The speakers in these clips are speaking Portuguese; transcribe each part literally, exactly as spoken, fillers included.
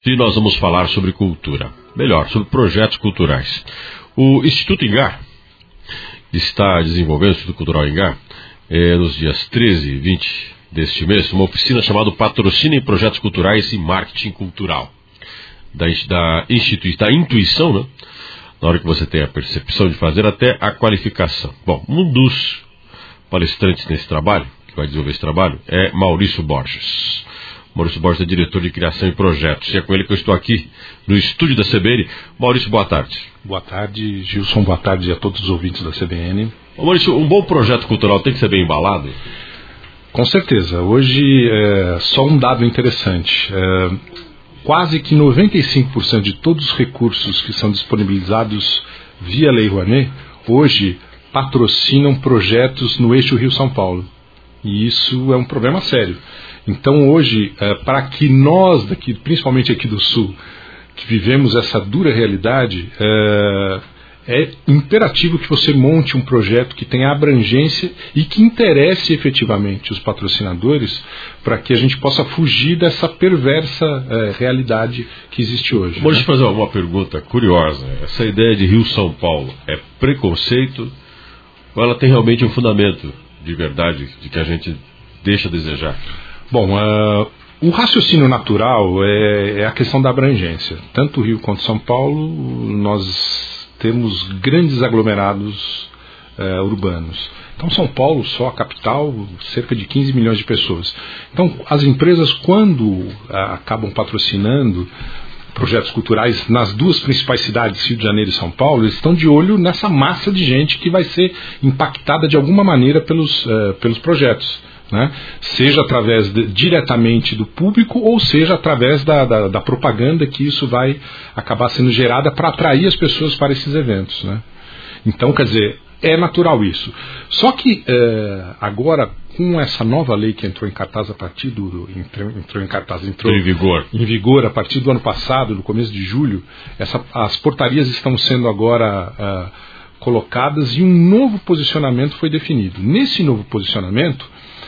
E nós vamos falar sobre cultura, melhor, sobre projetos culturais. O Instituto Ingá está desenvolvendo, o Instituto Cultural Ingá, é, nos dias treze e vinte deste mês, uma oficina chamada Patrocínio em Projetos Culturais e Marketing Cultural. Da, da, institui, da intuição, né? Na hora que você tem a percepção de fazer, até a qualificação. Bom, um dos palestrantes nesse trabalho, que vai desenvolver esse trabalho, é Maurício Borges. Maurício Borges é diretor de criação e projetos. E é com ele que eu estou aqui no estúdio da C B N. Maurício, boa tarde. Boa tarde, Gilson. Boa tarde a todos os ouvintes da C B N. Ô Maurício, um bom projeto cultural tem que ser bem embalado? Com certeza. Hoje, é, só um dado interessante. É, quase que noventa e cinco por cento de todos os recursos que são disponibilizados via Lei Rouanet, hoje patrocinam projetos no eixo Rio-São Paulo. E isso é um problema sério. Então hoje, é, para que nós, daqui, principalmente aqui do Sul, que vivemos essa dura realidade, é, é imperativo que você monte um projeto que tenha abrangência e que interesse efetivamente os patrocinadores para que a gente possa fugir dessa perversa é, realidade que existe hoje. Vou né? te fazer uma pergunta curiosa. Essa ideia de Rio-São Paulo é preconceito ou ela tem realmente um fundamento de verdade de que a gente deixa a desejar? Bom, uh, o raciocínio natural é, é a questão da abrangência. Tanto o Rio quanto São Paulo, nós temos grandes aglomerados uh, urbanos. Então, São Paulo, só a capital, cerca de quinze milhões de pessoas. Então, as empresas, quando uh, acabam patrocinando projetos culturais nas duas principais cidades, Rio de Janeiro e São Paulo, eles estão de olho nessa massa de gente que vai ser impactada de alguma maneira pelos, uh, pelos projetos. Né? Seja através de, diretamente do público ou seja através da, da, da propaganda que isso vai acabar sendo gerada para atrair as pessoas para esses eventos. Né? Então, quer dizer, é natural isso. Só que é, agora, com essa nova lei que entrou em cartaz a partir do... Entrou, entrou em cartaz, entrou em vigor. em vigor a partir do ano passado, no começo de julho, essa, as portarias estão sendo agora uh, colocadas e um novo posicionamento foi definido. Nesse novo posicionamento,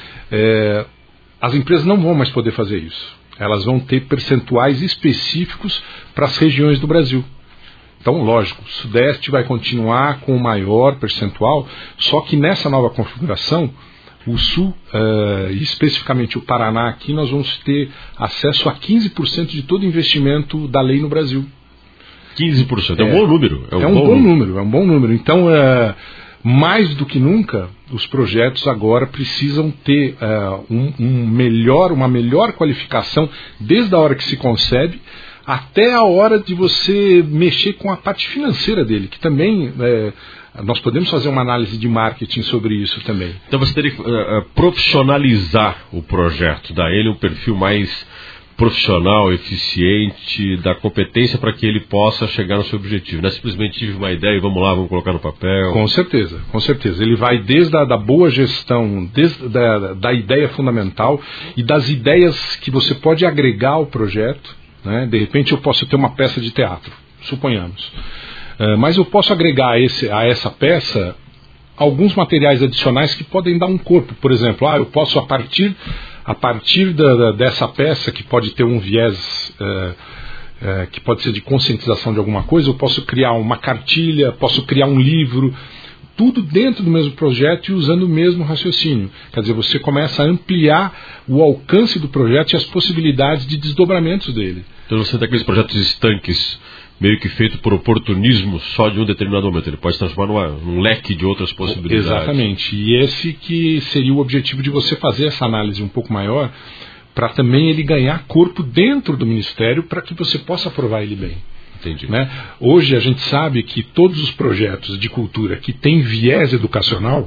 É, as empresas não vão mais poder fazer isso. Elas vão ter percentuais específicos para as regiões do Brasil. Então, lógico, o Sudeste vai continuar com o maior percentual, só que nessa nova configuração, o Sul, uh, especificamente o Paraná, aqui nós vamos ter acesso a quinze por cento de todo o investimento da lei no Brasil. quinze por cento, é, é um bom número. É um, é um bom, bom número. número, é um bom número. Então, uh, mais do que nunca, os projetos agora precisam ter uh, um, um melhor, uma melhor qualificação desde a hora que se concebe até a hora de você mexer com a parte financeira dele, que também uh, nós podemos fazer uma análise de marketing sobre isso também. Então você teria que uh, profissionalizar o projeto, dar ele um perfil mais profissional, eficiente, da competência para que ele possa chegar no seu objetivo. Não é simplesmente tive uma ideia e vamos lá, vamos colocar no papel. Com certeza, com certeza. Ele vai desde a da boa gestão, desde da, da ideia fundamental e das ideias que você pode agregar ao projeto. Né? De repente eu posso ter uma peça de teatro, suponhamos. Uh, mas eu posso agregar a, esse, a essa peça alguns materiais adicionais que podem dar um corpo. Por exemplo, ah, eu posso a partir... A partir da, da, dessa peça, que pode ter um viés, é, é, que pode ser de conscientização de alguma coisa, eu posso criar uma cartilha, posso criar um livro, tudo dentro do mesmo projeto e usando o mesmo raciocínio. Quer dizer, você começa a ampliar o alcance do projeto e as possibilidades de desdobramentos dele. Então você tem aqueles projetos estanques, meio que feito por oportunismo só de um determinado momento. Ele pode se transformar numa, num leque de outras possibilidades. Exatamente. E esse que seria o objetivo de você fazer essa análise um pouco maior, para também ele ganhar corpo dentro do Ministério, para que você possa aprovar ele bem. Entendi. Né? Hoje a gente sabe que todos os projetos de cultura que têm viés educacional,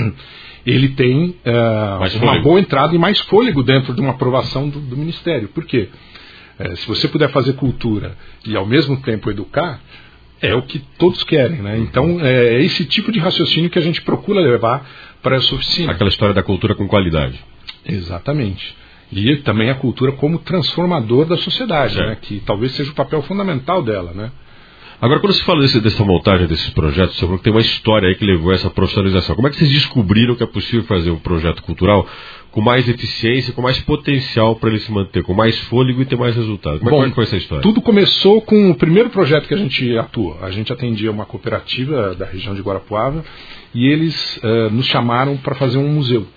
ele tem uh, uma boa entrada e mais fôlego dentro de uma aprovação do, do Ministério. Por quê? É, se você puder fazer cultura e ao mesmo tempo educar, é o que todos querem, né? Então é esse tipo de raciocínio que a gente procura levar para essa oficina. Aquela história da cultura com qualidade. Exatamente. E também a cultura como transformador da sociedade, é. né? Que talvez seja o papel fundamental dela, né? Agora, quando se fala desse, dessa montagem desses projetos, você falou que tem uma história aí que levou a essa profissionalização. Como é que vocês descobriram que é possível fazer um projeto cultural com mais eficiência, com mais potencial para ele se manter, com mais fôlego e ter mais resultado? Como, Bom, é que foi essa história? Tudo começou com o primeiro projeto que a gente atuou. A gente atendia uma cooperativa da região de Guarapuava e eles uh, nos chamaram para fazer um museu.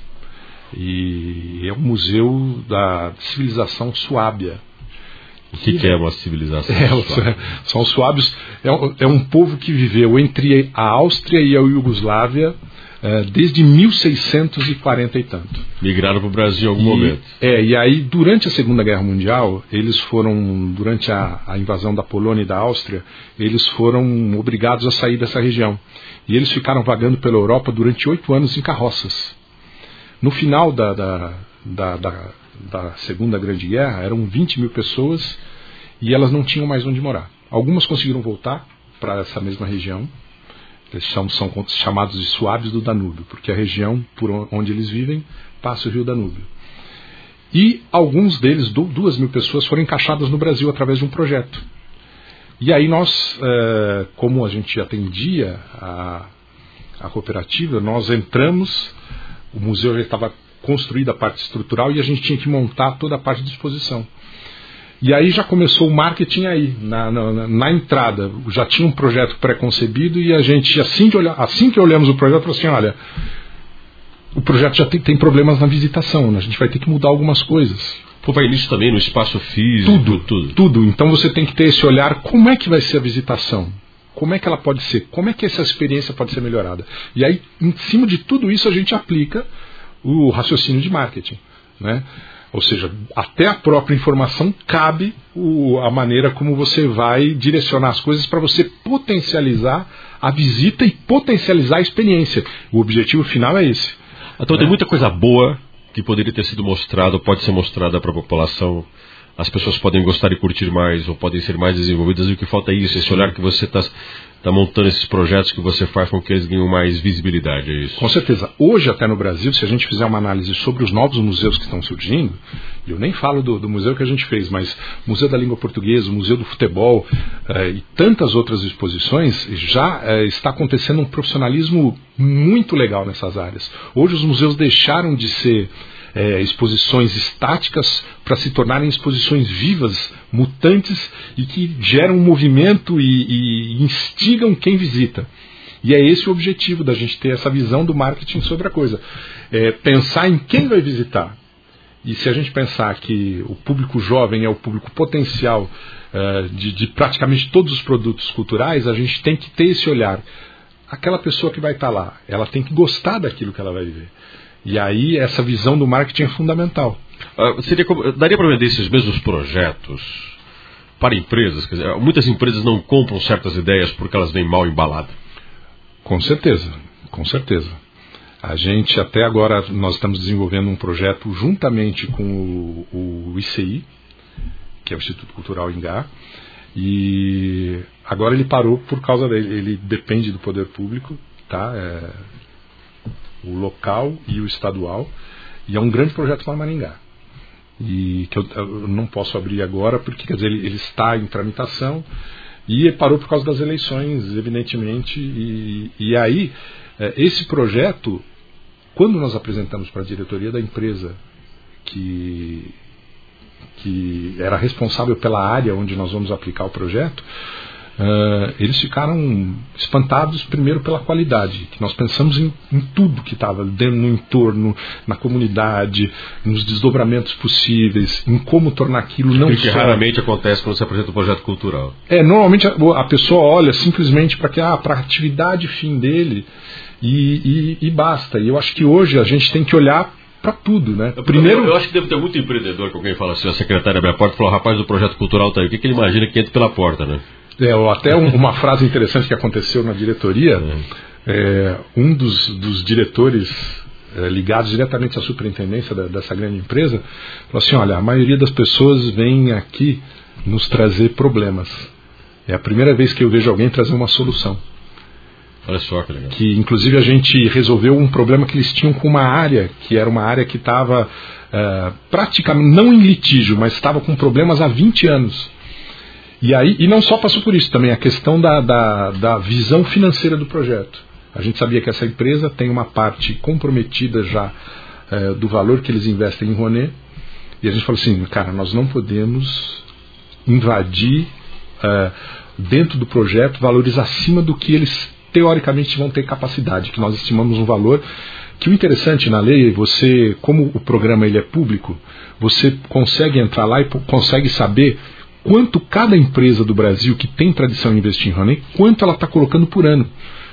E é um museu da civilização suábia. O que, que é uma civilização? É, são os suábios. É um, é um povo que viveu entre a Áustria e a Iugoslávia é, desde mil seiscentos e quarenta e tanto. Migraram para o Brasil em algum e, momento. É, e aí durante a Segunda Guerra Mundial, eles foram, durante a, a invasão da Polônia e da Áustria, eles foram obrigados a sair dessa região. E eles ficaram vagando pela Europa durante oito anos em carroças. No final da... da, da, da da Segunda Grande Guerra, eram vinte mil pessoas e elas não tinham mais onde morar. Algumas conseguiram voltar para essa mesma região, eles são, são chamados de suábios do Danúbio, porque a região por onde eles vivem passa o rio Danúbio. E alguns deles, duas mil pessoas, foram encaixadas no Brasil através de um projeto. E aí nós, é, como a gente atendia a, a cooperativa, nós entramos, o museu já estava construída a parte estrutural e a gente tinha que montar toda a parte de exposição. E aí já começou o marketing aí, na, na, na entrada. Já tinha um projeto pré-concebido e a gente, assim que, olha, assim que olhamos o projeto, falou assim, olha, o projeto já tem, tem problemas na visitação, né? A gente vai ter que mudar algumas coisas. Pô, vai nisso também, no espaço físico? Tudo, tudo, tudo. Então você tem que ter esse olhar, como é que vai ser a visitação? Como é que ela pode ser? Como é que essa experiência pode ser melhorada? E aí, em cima de tudo isso, a gente aplica o raciocínio de marketing, né? Ou seja, até a própria informação cabe o, a maneira como você vai direcionar as coisas para você potencializar a visita e potencializar a experiência. O objetivo final é esse. Então, né? Tem muita coisa boa que poderia ter sido mostrada, ou pode ser mostrada para a população. As pessoas podem gostar e curtir mais, ou podem ser mais desenvolvidas, e o que falta é isso, esse olhar que você está tá montando, esses projetos que você faz com que eles ganhem mais visibilidade, é isso? Com certeza. Hoje, até no Brasil, se a gente fizer uma análise sobre os novos museus que estão surgindo, e eu nem falo do, do museu que a gente fez, mas Museu da Língua Portuguesa, Museu do Futebol eh, e tantas outras exposições, já eh, está acontecendo um profissionalismo muito legal nessas áreas. Hoje os museus deixaram de ser É, exposições estáticas para se tornarem exposições vivas, mutantes e que geram um movimento e, e instigam quem visita. E é esse o objetivo da gente ter essa visão do marketing sobre a coisa. É pensar em quem vai visitar. E se a gente pensar que o público jovem é o público potencial é, de, de praticamente todos os produtos culturais, a gente tem que ter esse olhar. Aquela pessoa que vai estar lá, ela tem que gostar daquilo que ela vai ver. E aí essa visão do marketing é fundamental. Uh, seria, daria para vender esses mesmos projetos para empresas? Quer dizer, muitas empresas não compram certas ideias porque elas vêm mal embaladas. Com certeza, com certeza. A gente até agora, nós estamos desenvolvendo um projeto juntamente com o, o I C I, que é o Instituto Cultural Ingá, e agora ele parou por causa dele, ele depende do poder público, tá? É, o local e o estadual, e é um grande projeto lá em Maringá, e que eu, eu não posso abrir agora porque, quer dizer, ele, ele está em tramitação e parou por causa das eleições, evidentemente, e, e aí esse projeto, quando nós apresentamos para a diretoria da empresa que, que era responsável pela área onde nós vamos aplicar o projeto, Uh, eles ficaram espantados primeiro pela qualidade, que nós pensamos em, em tudo que estava dentro, no entorno, na comunidade, nos desdobramentos possíveis, em como tornar aquilo não só... O que só... raramente acontece quando você apresenta um projeto cultural. É, normalmente a, a pessoa olha simplesmente para ah, a atividade fim dele e, e, e basta. E eu acho que hoje a gente tem que olhar para tudo, né? Primeiro, eu, eu acho que deve ter muito empreendedor que alguém fala assim, a secretária abre a porta e fala, rapaz, o projeto cultural está aí, o que, que ele imagina que entra pela porta, né? É, até um, uma frase interessante que aconteceu na diretoria, é, um dos, dos diretores é, ligados diretamente à superintendência da, dessa grande empresa falou assim, olha, a maioria das pessoas vem aqui nos trazer problemas. É a primeira vez que eu vejo alguém trazer uma solução. Olha só que legal. Que inclusive a gente resolveu um problema que eles tinham com uma área, que era uma área que estava uh, praticamente, não em litígio, mas estava com problemas há vinte anos. E, aí, e não só passou por isso, também a questão da, da, da visão financeira do projeto. A gente sabia que essa empresa tem uma parte comprometida já é, do valor que eles investem em Rouanet, e a gente falou assim, cara, nós não podemos invadir é, dentro do projeto valores acima do que eles teoricamente vão ter capacidade, que nós estimamos um valor que o interessante na lei, você, como o programa ele é público, você consegue entrar lá e consegue saber quanto cada empresa do Brasil que tem tradição em investir em Rouanet, quanto ela está colocando por ano.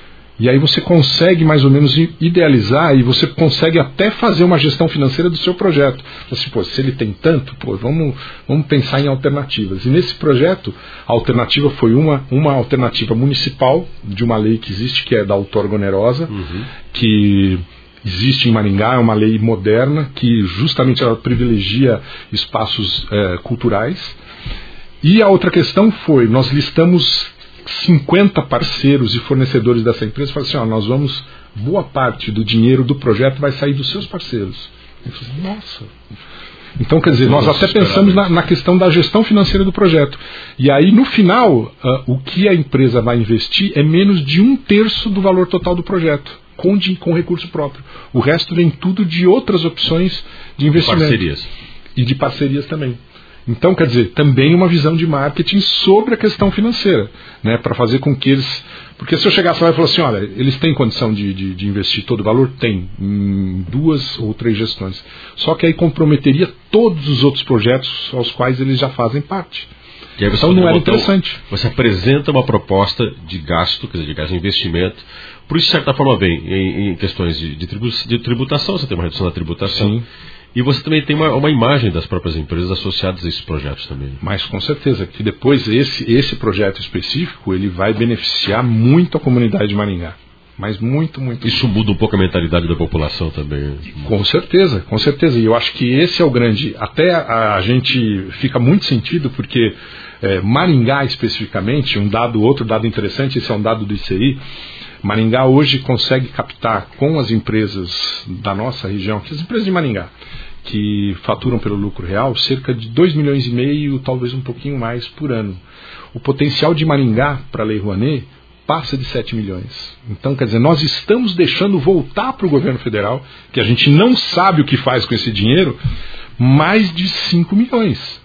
E aí você consegue mais ou menos idealizar e você consegue até fazer uma gestão financeira do seu projeto. Assim, pô, se ele tem tanto, pô, vamos, vamos pensar em alternativas. E nesse projeto, a alternativa foi uma, uma alternativa municipal de uma lei que existe, que é da outorga onerosa, uhum. que existe em Maringá, é uma lei moderna, que justamente ela privilegia espaços é, culturais. E a outra questão foi, nós listamos cinquenta parceiros e fornecedores dessa empresa, falaram assim, ó, nós vamos, boa parte do dinheiro do projeto vai sair dos seus parceiros. Eu falei, nossa. Então, quer dizer, nós até pensamos na, na questão da gestão financeira do projeto. E aí, no final, uh, o que a empresa vai investir é menos de um terço do valor total do projeto, com, de, com recurso próprio. O resto vem tudo de outras opções de investimento. Parcerias. E de parcerias também. Então, quer dizer, também uma visão de marketing sobre a questão financeira, né, para fazer com que eles... Porque se eu chegasse lá e falar assim, olha, eles têm condição de, de, de investir todo o valor? Tem, em duas ou três gestões. Só que aí comprometeria todos os outros projetos aos quais eles já fazem parte. Então não era interessante. Você apresenta uma proposta de gasto, quer dizer, de gasto de investimento. Por isso, de certa forma, vem em, em questões de, de tributação, você tem uma redução da tributação. Sim. E você também tem uma, uma imagem das próprias empresas associadas a esses projetos também. Mas com certeza, que depois esse, esse projeto específico, ele vai beneficiar muito a comunidade de Maringá. Mas muito, muito. Isso muito. Muda um pouco a mentalidade da população também. Com certeza, com certeza. E eu acho que esse é o grande... Até a, a gente fica muito sentido, porque é, Maringá especificamente, um dado, outro dado interessante, esse é um dado do I C I, Maringá hoje consegue captar com as empresas da nossa região, que as empresas de Maringá, que faturam pelo lucro real, cerca de dois milhões e meio, talvez um pouquinho mais por ano. O potencial de Maringá para a Lei Rouanet passa de sete milhões. Então, quer dizer, nós estamos deixando voltar para o governo federal, que a gente não sabe o que faz com esse dinheiro, mais de cinco milhões.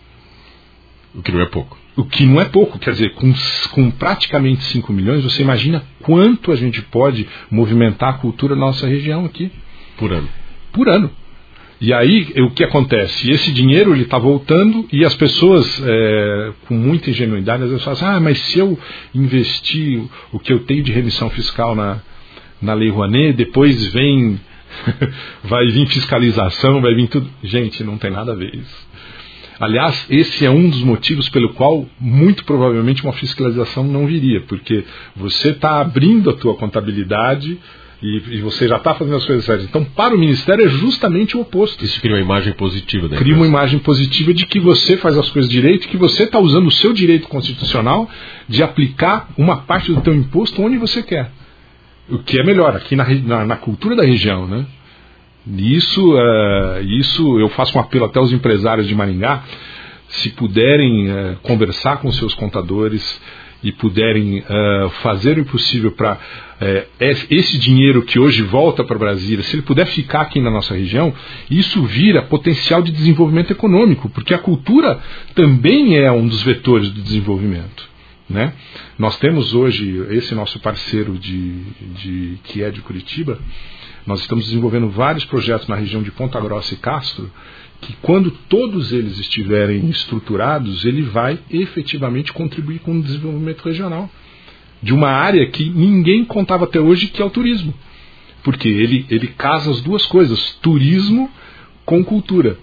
O que não é pouco. O que não é pouco, quer dizer, com, com praticamente cinco milhões, você imagina quanto a gente pode movimentar a cultura na nossa região aqui. Por ano. Por ano. E aí, o que acontece? Esse dinheiro ele está voltando e as pessoas, é, com muita ingenuidade, às vezes falam assim, ah, mas se eu investir o que eu tenho de remissão fiscal na, na Lei Rouanet, depois vem, vai vir fiscalização, vai vir tudo. Gente, não tem nada a ver isso. Aliás, esse é um dos motivos pelo qual, muito provavelmente, uma fiscalização não viria, porque você está abrindo a tua contabilidade e, e você já está fazendo as coisas certas. Então, para o Ministério é justamente o oposto. Isso cria uma imagem positiva. Né? Cria uma imagem positiva de que você faz as coisas direito, que você está usando o seu direito constitucional de aplicar uma parte do teu imposto onde você quer. O que é melhor, aqui na, na, na cultura da região, né? Isso, uh, isso eu faço um apelo até aos empresários de Maringá, se puderem uh, conversar com seus contadores e puderem uh, fazer o possível para uh, esse dinheiro que hoje volta para Brasília, se ele puder ficar aqui na nossa região, isso vira potencial de desenvolvimento econômico, porque a cultura também é um dos vetores do desenvolvimento. Né? Nós temos hoje esse nosso parceiro de, de, que é de Curitiba. Nós estamos desenvolvendo vários projetos na região de Ponta Grossa e Castro, que quando todos eles estiverem estruturados, ele vai efetivamente contribuir com o desenvolvimento regional de uma área que ninguém contava até hoje, que é o turismo. Porque ele, ele casa as duas coisas, turismo com cultura.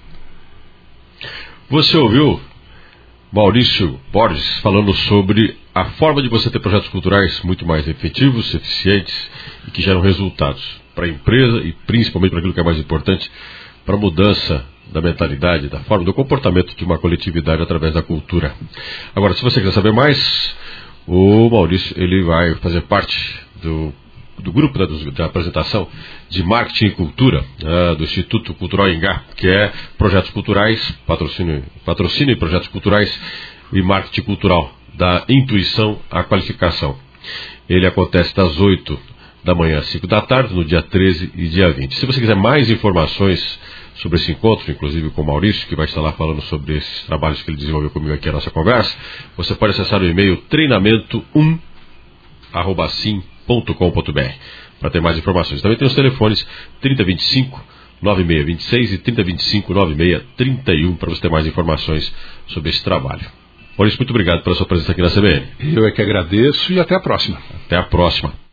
Você ouviu Maurício Borges falando sobre a forma de você ter projetos culturais muito mais efetivos, eficientes e que geram resultados para a empresa e principalmente para aquilo que é mais importante, para a mudança da mentalidade, da forma, do comportamento de uma coletividade através da cultura. Agora, se você quiser saber mais, o Maurício ele vai fazer parte do, do grupo da, da apresentação de Marketing e Cultura uh, do Instituto Cultural Ingá, que é projetos culturais, patrocínio, patrocínio e projetos culturais e marketing cultural, da intuição à qualificação. Ele acontece das oito da manhã às cinco da tarde, no dia treze e dia vinte. Se você quiser mais informações sobre esse encontro, inclusive com o Maurício, que vai estar lá falando sobre esses trabalhos que ele desenvolveu comigo aqui na nossa conversa, você pode acessar o e-mail treinamento um arroba sim ponto com ponto br para ter mais informações. Também tem os telefones trinta vinte e cinco, nove seis vinte e seis e trinta vinte e cinco, nove seis trinta e um para você ter mais informações sobre esse trabalho. Maurício, muito obrigado pela sua presença aqui na C B N. Eu é que agradeço e até a próxima. Até a próxima.